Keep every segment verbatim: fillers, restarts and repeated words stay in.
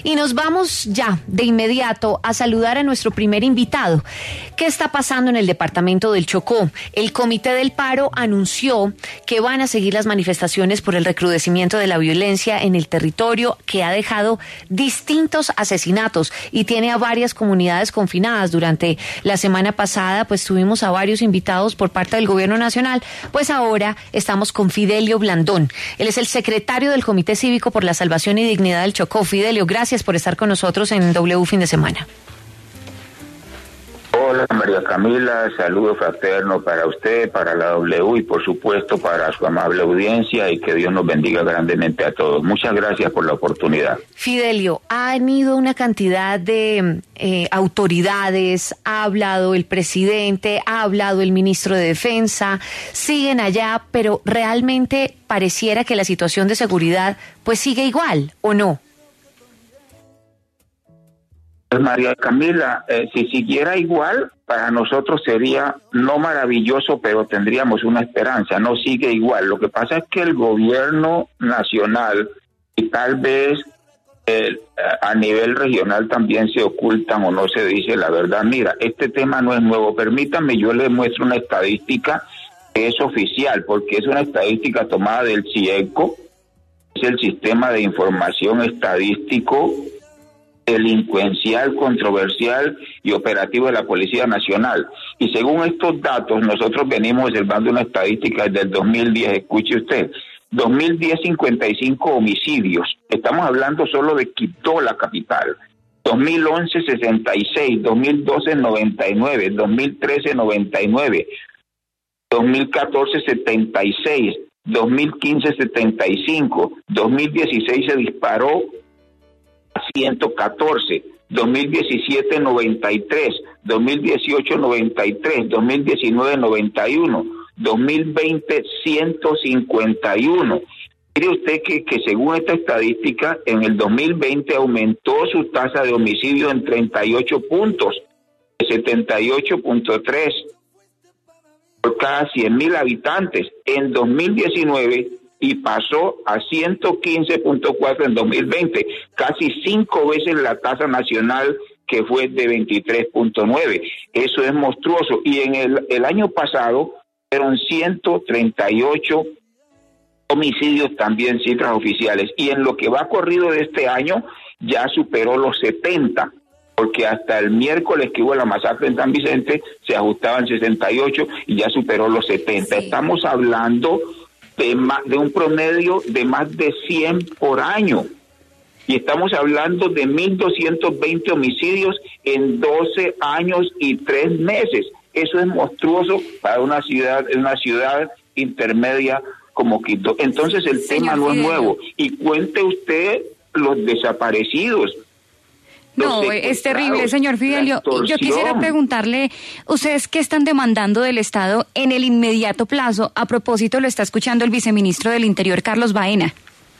Y nos vamos ya de inmediato a saludar a nuestro primer invitado. ¿Qué está pasando en el departamento del Chocó? El Comité del Paro anunció que van a seguir las manifestaciones por el recrudecimiento de la violencia en el territorio, que ha dejado distintos asesinatos y tiene a varias comunidades confinadas. Durante la semana pasada, pues tuvimos a varios invitados por parte del Gobierno Nacional. Pues ahora estamos con Fidelio Blandón. Él es el secretario del Comité Cívico por la Salvación y Dignidad del Chocó. Fidelio, gracias por estar con nosotros en W Fin de Semana. Hola María Camila, saludo fraterno para usted, para la W y por supuesto para su amable audiencia, y que Dios nos bendiga grandemente a todos. Muchas gracias por la oportunidad. Fidelio, han ido una cantidad de eh, autoridades, ha hablado el presidente, ha hablado el ministro de Defensa, siguen allá, pero realmente pareciera que la situación de seguridad pues sigue igual, ¿o no? Pues María Camila, eh, si siguiera igual, para nosotros sería no maravilloso, pero tendríamos una esperanza. No sigue igual. Lo que pasa es que el gobierno nacional y tal vez eh, a nivel regional también se ocultan o no se dice la verdad. Mira, este tema no es nuevo. Permítanme, yo les muestro una estadística que es oficial, porque es una estadística tomada del CIECO, es el Sistema de Información Estadístico Delincuencial, Controversial y Operativo de la Policía Nacional. Y según estos datos, nosotros venimos observando una estadística desde el dos mil diez, escuche usted, dos mil diez, cincuenta y cinco homicidios, estamos hablando solo de Quito, la capital, dos mil once, sesenta y seis, dos mil doce, noventa y nueve, dos mil trece, noventa y nueve, dos mil catorce, setenta y seis, dos mil quince, setenta y cinco, dos mil dieciséis se disparó ciento catorce, dos mil diecisiete noventa y tres, dos mil dieciocho noventa y tres, dos mil diecinueve noventa y uno, dos mil veinte ciento cincuenta y uno. Mire usted que, que según esta estadística, en el dos mil veinte aumentó su tasa de homicidio en treinta y ocho puntos, de setenta y ocho punto tres por cada cien mil habitantes en dos mil diecinueve, y pasó a ciento quince punto cuatro en dos mil veinte, casi cinco veces la tasa nacional, que fue de veintitrés punto nueve. Eso es monstruoso. Y en el, el año pasado fueron ciento treinta y ocho homicidios, también cifras oficiales. Y en lo que va corrido de este año ya superó los setenta, porque hasta el miércoles que hubo la masacre en San Vicente se ajustaban sesenta y ocho y ya superó los setenta. Sí. Estamos hablando De, más, de un promedio de más de cien por año, y estamos hablando de mil doscientos veinte homicidios en doce años y tres meses. Eso es monstruoso para una ciudad, una ciudad intermedia como Quito. Entonces el Señor tema no Fidelio. Es nuevo, y cuente usted los desaparecidos. No, es terrible, señor Fidelio. Yo quisiera preguntarle, ¿ustedes qué están demandando del Estado en el inmediato plazo? A propósito, lo está escuchando el viceministro del Interior, Carlos Baena.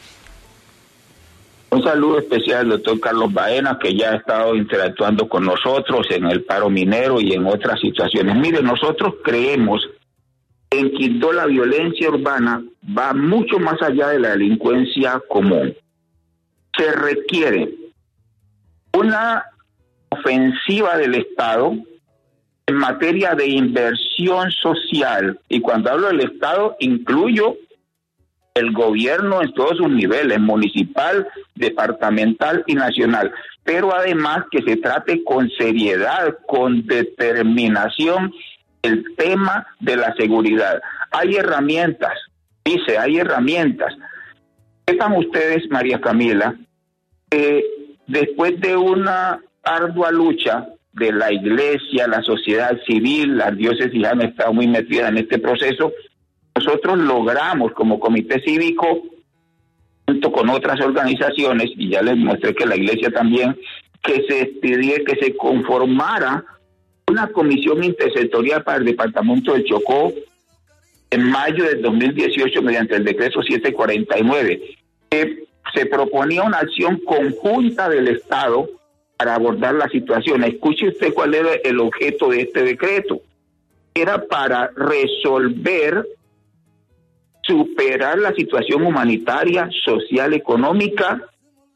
Un saludo especial al doctor Carlos Baena, que ya ha estado interactuando con nosotros en el paro minero y en otras situaciones. Mire, nosotros creemos que en Quito la violencia urbana va mucho más allá de la delincuencia común. Se requiere una ofensiva del Estado en materia de inversión social, y cuando hablo del Estado incluyo el gobierno en todos sus niveles, municipal, departamental y nacional, pero además que se trate con seriedad, con determinación el tema de la seguridad. Hay herramientas, dice, hay herramientas. Sepan ustedes, María Camila, que eh, después de una ardua lucha de la iglesia, la sociedad civil, las diócesis han estado muy metidas en este proceso, nosotros logramos como comité cívico, junto con otras organizaciones, y ya les mostré que la iglesia también, que se pidiera que se conformara una comisión intersectorial para el departamento del Chocó en mayo del dos mil dieciocho mediante el decreto setecientos cuarenta y nueve, que se proponía una acción conjunta del Estado para abordar la situación. Escuche usted cuál era el objeto de este decreto. Era para resolver, superar la situación humanitaria, social, económica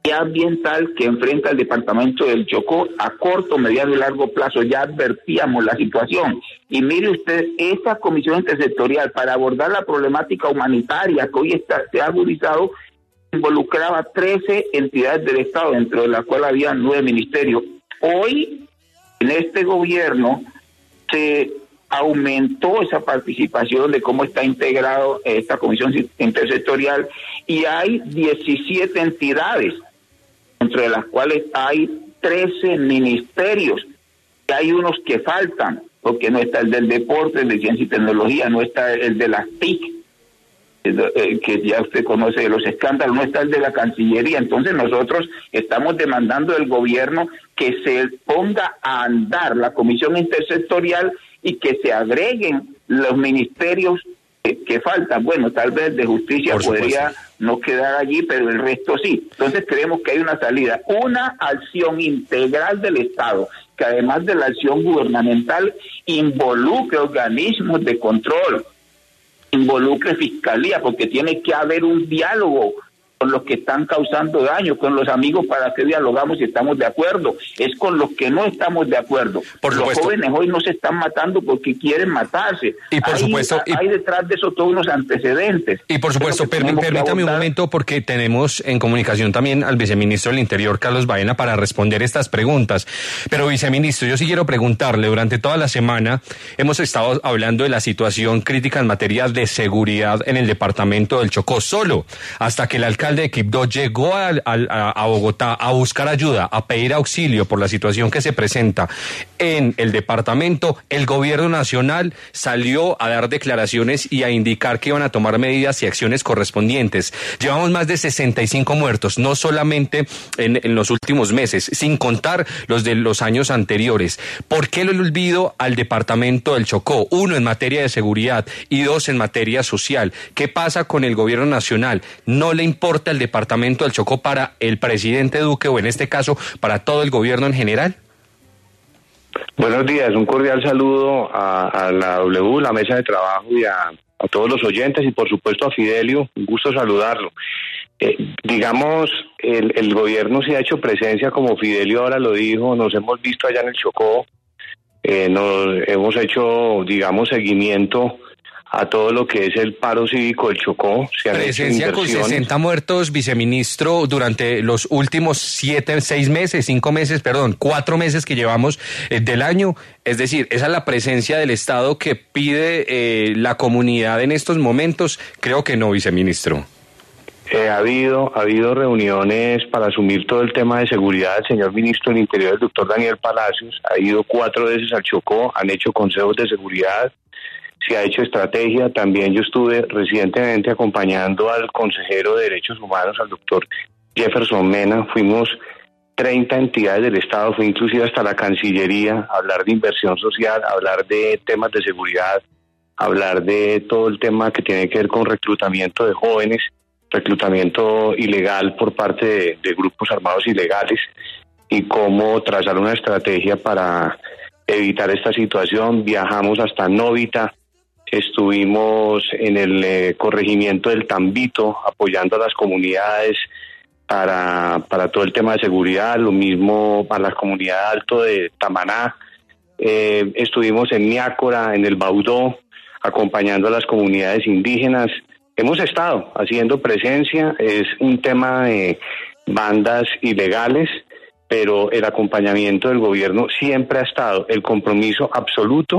ambiental que enfrenta el departamento del Chocó a corto, mediano y largo plazo. Ya advertíamos la situación. Y mire usted, esa comisión intersectorial para abordar la problemática humanitaria que hoy está, se ha agudizado, involucraba trece entidades del Estado, dentro de las cuales había nueve ministerios. Hoy, en este gobierno, se aumentó esa participación de cómo está integrado esta comisión intersectorial y hay diecisiete entidades, entre las cuales hay trece ministerios, y hay unos que faltan, porque no está el del deporte, el de ciencia y tecnología, no está el de las T I C, que ya usted conoce de los escándalos, no está el de la Cancillería. Entonces nosotros estamos demandando del gobierno que se ponga a andar la comisión intersectorial y que se agreguen los ministerios que, que faltan. Bueno, tal vez de justicia podría no quedar allí, pero el resto sí. Entonces creemos que hay una salida, una acción integral del Estado, que además de la acción gubernamental involucre organismos de control, involucre fiscalía, porque tiene que haber un diálogo con los que están causando daño, con los amigos, para que dialogamos y estamos de acuerdo. Es con los que no estamos de acuerdo. Por los supuesto. jóvenes hoy no se están matando porque quieren matarse. Y por hay, supuesto, hay y, detrás de eso todos unos antecedentes. Y por supuesto, permí, permítame un momento, porque tenemos en comunicación también al viceministro del Interior, Carlos Baena, para responder estas preguntas. Pero, viceministro, yo sí quiero preguntarle, durante toda la semana hemos estado hablando de la situación crítica en materia de seguridad en el departamento del Chocó, solo hasta que el alcalde de Quibdó llegó a, a, a Bogotá a buscar ayuda, a pedir auxilio por la situación que se presenta en el departamento. El gobierno nacional salió a dar declaraciones y a indicar que iban a tomar medidas y acciones correspondientes. Llevamos más de sesenta y cinco muertos, no solamente en, en los últimos meses, sin contar los de los años anteriores. ¿Por qué el olvido al departamento del Chocó? Uno, en materia de seguridad, y dos, en materia social. ¿Qué pasa con el gobierno nacional? ¿No le importa el departamento del Chocó para el presidente Duque, o en este caso para todo el gobierno en general? Buenos días, un cordial saludo a, a la W, la mesa de trabajo, y a, a todos los oyentes, y por supuesto a Fidelio, un gusto saludarlo. Eh, digamos, el, el gobierno sí ha hecho presencia, como Fidelio ahora lo dijo, nos hemos visto allá en el Chocó, eh, nos hemos hecho, digamos, seguimiento a todo lo que es el paro cívico del Chocó. Se han Presencia con sesenta muertos, viceministro, durante los últimos siete, seis meses, cinco meses, perdón, cuatro meses que llevamos eh, del año. Es decir, esa es la presencia del Estado que pide eh, la comunidad en estos momentos. Creo que no, viceministro. Eh, ha habido ha habido reuniones para asumir todo el tema de seguridad. El señor ministro del Interior, el doctor Daniel Palacios, ha ido cuatro veces al Chocó, han hecho consejos de seguridad, se ha hecho estrategia. También yo estuve recientemente acompañando al consejero de Derechos Humanos, al doctor Jefferson Mena. Fuimos treinta entidades del Estado, fue inclusive hasta la Cancillería, a hablar de inversión social, a hablar de temas de seguridad, a hablar de todo el tema que tiene que ver con reclutamiento de jóvenes, reclutamiento ilegal por parte de, de grupos armados ilegales, y cómo trazar una estrategia para evitar esta situación. Viajamos hasta Novita, estuvimos en el eh, corregimiento del Tambito apoyando a las comunidades para, para todo el tema de seguridad, lo mismo para la comunidad alto de Tamaná. Eh, estuvimos en Niácora, en el Baudó, acompañando a las comunidades indígenas. Hemos estado haciendo presencia, es un tema de bandas ilegales, pero el acompañamiento del gobierno siempre ha estado, el compromiso absoluto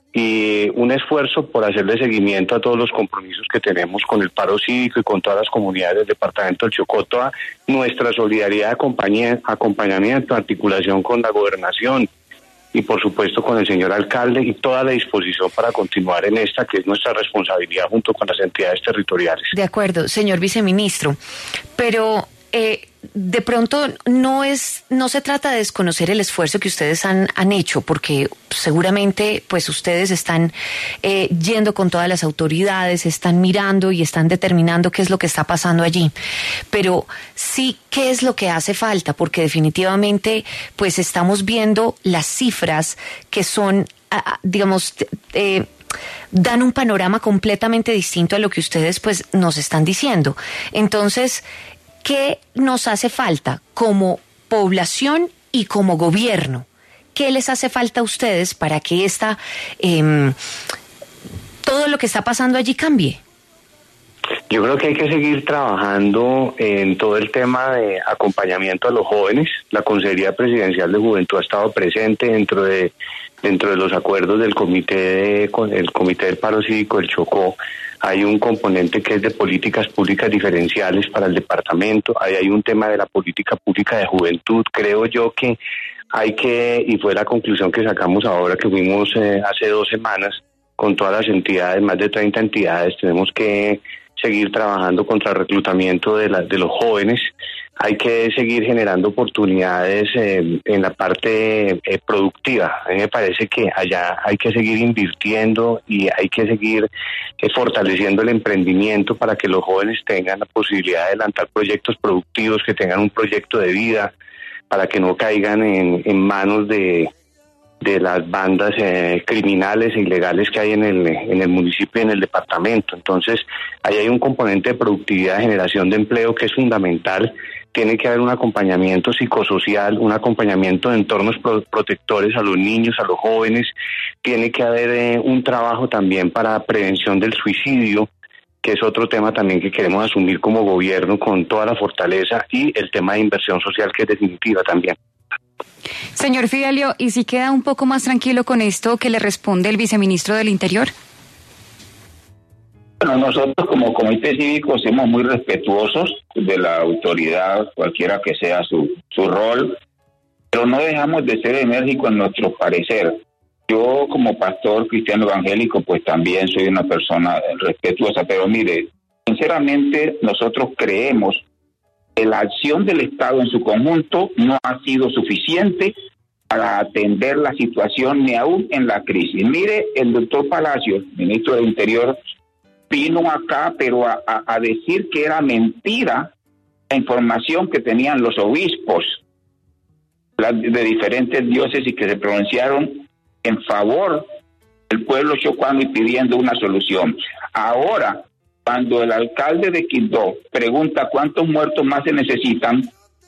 y un esfuerzo por hacerle seguimiento a todos los compromisos que tenemos con el paro cívico y con todas las comunidades del departamento del Chocó. Toda nuestra solidaridad, acompañamiento, articulación con la gobernación y por supuesto con el señor alcalde, y toda la disposición para continuar en esta, que es nuestra responsabilidad junto con las entidades territoriales. De acuerdo, señor viceministro, pero eh, de pronto no es, no se trata de desconocer el esfuerzo que ustedes han, han hecho, porque seguramente pues ustedes están eh, yendo con todas las autoridades, están mirando y están determinando qué es lo que está pasando allí, pero sí, qué es lo que hace falta, porque definitivamente pues estamos viendo las cifras que son, digamos, eh, dan un panorama completamente distinto a lo que ustedes pues nos están diciendo. Entonces, ¿qué nos hace falta como población y como gobierno? ¿Qué les hace falta a ustedes para que esta, eh, todo lo que está pasando allí cambie? Yo creo que hay que seguir trabajando en todo el tema de acompañamiento a los jóvenes. La Consejería Presidencial de Juventud ha estado presente dentro de dentro de los acuerdos del comité de, con el Comité del Paro Cívico del Chocó. Hay un componente que es de políticas públicas diferenciales para el departamento. Ahí hay un tema de la política pública de juventud. Creo yo que hay que, y fue la conclusión que sacamos ahora que fuimos eh, hace dos semanas con todas las entidades, más de treinta entidades, tenemos que seguir trabajando contra el reclutamiento de, la, de los jóvenes. Hay que seguir generando oportunidades eh, en la parte eh, productiva. A mí me parece que allá hay que seguir invirtiendo y hay que seguir eh, fortaleciendo el emprendimiento para que los jóvenes tengan la posibilidad de adelantar proyectos productivos, que tengan un proyecto de vida, para que no caigan en, en manos de, de las bandas eh, criminales e ilegales que hay en el, en el municipio y en el departamento. Entonces, ahí hay un componente de productividad, de generación de empleo que es fundamental. Tiene que haber un acompañamiento psicosocial, un acompañamiento de entornos pro- protectores a los niños, a los jóvenes. Tiene que haber eh, un trabajo también para prevención del suicidio, que es otro tema también que queremos asumir como gobierno con toda la fortaleza, y el tema de inversión social, que es definitiva también. Señor Fidelio, ¿y si queda un poco más tranquilo con esto que le responde el viceministro del Interior? Bueno, nosotros como comité cívico somos muy respetuosos de la autoridad, cualquiera que sea su, su rol, pero no dejamos de ser enérgicos en nuestro parecer. Yo como pastor cristiano evangélico pues también soy una persona respetuosa, pero mire, sinceramente nosotros creemos que la acción del Estado en su conjunto no ha sido suficiente para atender la situación ni aún en la crisis. Mire, el doctor Palacios, ministro del Interior, vino acá, pero a, a, a decir que era mentira la información que tenían los obispos la, de diferentes diócesis que se pronunciaron en favor del pueblo chocuano y pidiendo una solución. Ahora, cuando el alcalde de Quibdó pregunta cuántos muertos más se necesitan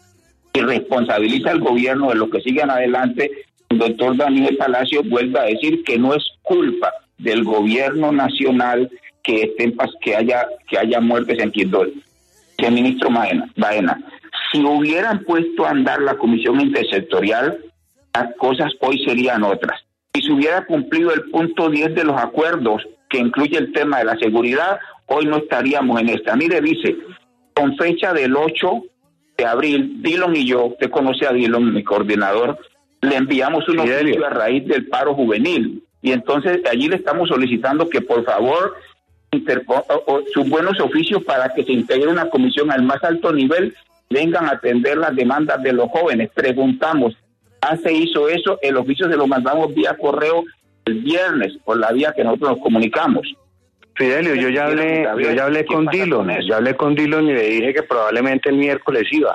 y responsabiliza al gobierno de lo que sigan adelante, el doctor Daniel Palacio vuelve a decir que no es culpa del gobierno nacional que estén que haya que haya muertes en Quibdó. El ministro Baena, Baena, si hubieran puesto a andar la comisión intersectorial, las cosas hoy serían otras. Si se hubiera cumplido el punto diez de los acuerdos, que incluye el tema de la seguridad, hoy no estaríamos en esta. Mire, dice, con fecha del ocho de abril, Dillon y yo, usted conoce a Dillon, mi coordinador, le enviamos un oficio a raíz del paro juvenil. Y entonces allí le estamos solicitando que por favor interpo- o, o, sus buenos oficios para que se integre una comisión al más alto nivel, vengan a atender las demandas de los jóvenes. Preguntamos, ¿ah, se hizo eso? El oficio se lo mandamos vía correo el viernes, por la vía que nosotros nos comunicamos. Fidelio, yo ya hablé, yo ya hablé con Dillon, ya hablé con Dillon y le dije que probablemente el miércoles iba.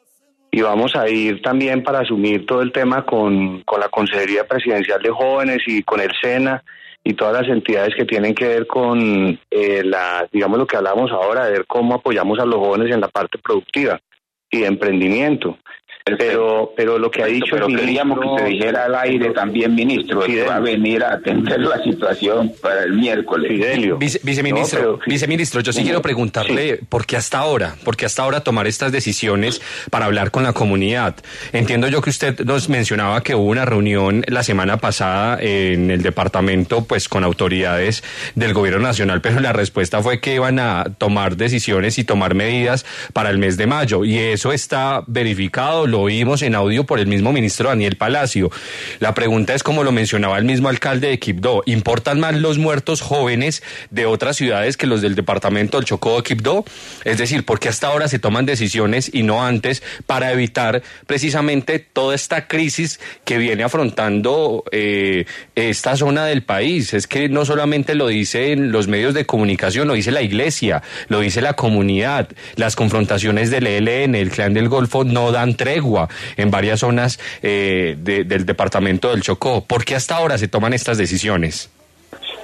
Y vamos a ir también para asumir todo el tema con, con la Consejería Presidencial de Jóvenes y con el SENA y todas las entidades que tienen que ver con eh, la, digamos lo que hablamos ahora, de ver cómo apoyamos a los jóvenes en la parte productiva y de emprendimiento. Pero pero lo que ha dicho pero el ministro, queríamos que se dijera al aire también, ministro, que va a venir a atender la situación para el miércoles. Fidelio. Vice, viceministro, no, pero, viceministro, yo sí, sí quiero preguntarle sí. por qué hasta ahora, por qué hasta ahora tomar estas decisiones para hablar con la comunidad. Entiendo yo que usted nos mencionaba que hubo una reunión la semana pasada en el departamento, pues con autoridades del gobierno nacional, pero la respuesta fue que iban a tomar decisiones y tomar medidas para el mes de mayo, y eso está verificado, lo oímos en audio por el mismo ministro Daniel Palacio. La pregunta es, como lo mencionaba el mismo alcalde de Quibdó, ¿importan más los muertos jóvenes de otras ciudades que los del departamento del Chocó de Quibdó? Es decir, ¿por qué hasta ahora se toman decisiones y no antes para evitar precisamente toda esta crisis que viene afrontando eh, esta zona del país? Es que no solamente lo dicen los medios de comunicación, lo dice la iglesia, lo dice la comunidad. Las confrontaciones del E L N, el Clan del Golfo, no dan tregua en varias zonas eh, de, del departamento del Chocó. ¿Por qué hasta ahora se toman estas decisiones?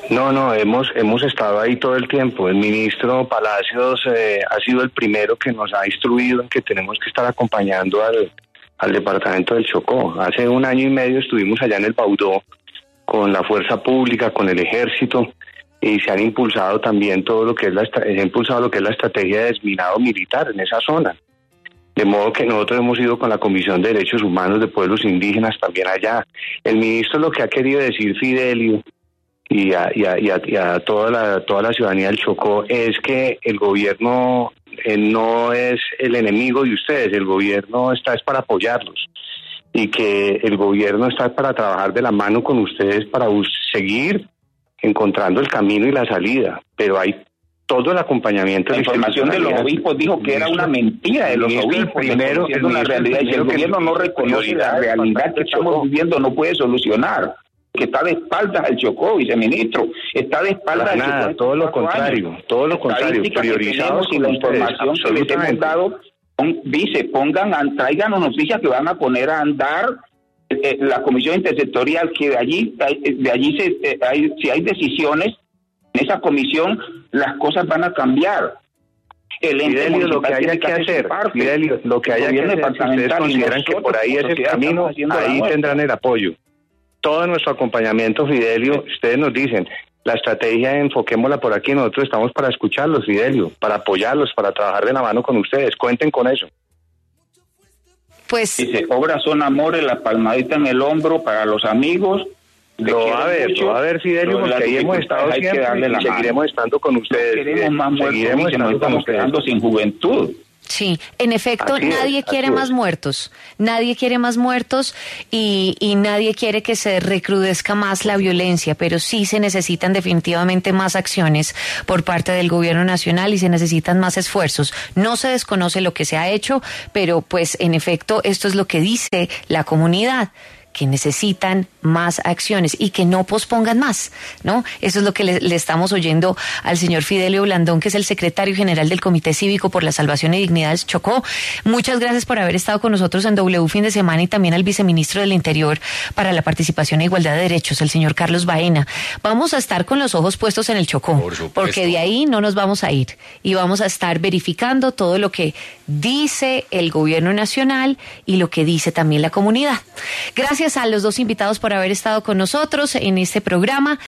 No, no, hemos hemos estado ahí todo el tiempo. El ministro Palacios eh, ha sido el primero que nos ha instruido en que tenemos que estar acompañando al, al departamento del Chocó. Hace un año y medio estuvimos allá en el Baudó con la fuerza pública, con el ejército, y se han impulsado también todo lo que es la se ha impulsado lo que es la estrategia de desminado militar en esa zona. De modo que nosotros hemos ido con la Comisión de Derechos Humanos de Pueblos Indígenas también allá. El ministro lo que ha querido decir, Fidelio, y a, y a, y a, y a toda la toda la ciudadanía del Chocó, es que el gobierno eh, no es el enemigo de ustedes, el gobierno está es para apoyarlos, y que el gobierno está para trabajar de la mano con ustedes para seguir encontrando el camino y la salida, pero hay todo el acompañamiento. La información de los obispos dijo que era una mentira de los obispos, primero es una realidad, y si el gobierno no reconoce la realidad que estamos viviendo, no puede solucionar, que está de espaldas al Chocó, viceministro, está de espaldas al Chocó. Todo lo contrario, todo lo contrario, priorizados y la información que les hemos dado, dice, pongan, traigan noticias que van a poner a andar eh, la comisión intersectorial, que de allí, de allí se, eh, hay, si hay decisiones en esa comisión, las cosas van a cambiar. El Fidelio, lo que haya que hacer, Fidelio, lo que haya que hacer, si ustedes consideran que por ahí es el camino, ahí tendrán el apoyo. Todo nuestro acompañamiento, Fidelio, ustedes nos dicen, la estrategia enfoquémosla por aquí, nosotros estamos para escucharlos, Fidelio, para apoyarlos, para trabajar de la mano con ustedes, cuenten con eso. Pues dice, obras son amores, la palmadita en el hombro para los amigos. Lo va a ver, lo va a ver, Fidelio, porque ahí hemos estado siempre y seguiremos estando con ustedes. No queremos más muertos, seguiremos y nos estamos quedando sin juventud. Sí, en efecto, así nadie es, quiere más es. muertos, nadie quiere más muertos y, y nadie quiere que se recrudezca más la violencia, pero sí se necesitan definitivamente más acciones por parte del gobierno nacional y se necesitan más esfuerzos. No se desconoce lo que se ha hecho, pero pues en efecto esto es lo que dice la comunidad, que necesitan más acciones y que no pospongan más, ¿no? Eso es lo que le, le estamos oyendo al señor Fidelio Blandón, que es el secretario general del Comité Cívico por la Salvación y Dignidad del Chocó. Muchas gracias por haber estado con nosotros en W Fin de Semana, y también al viceministro del Interior para la Participación e Igualdad de Derechos, el señor Carlos Baena. Vamos a estar con los ojos puestos en el Chocó, porque de ahí no nos vamos a ir y vamos a estar verificando todo lo que dice el gobierno nacional y lo que dice también la comunidad. Gracias a los dos invitados por haber estado con nosotros en este programa.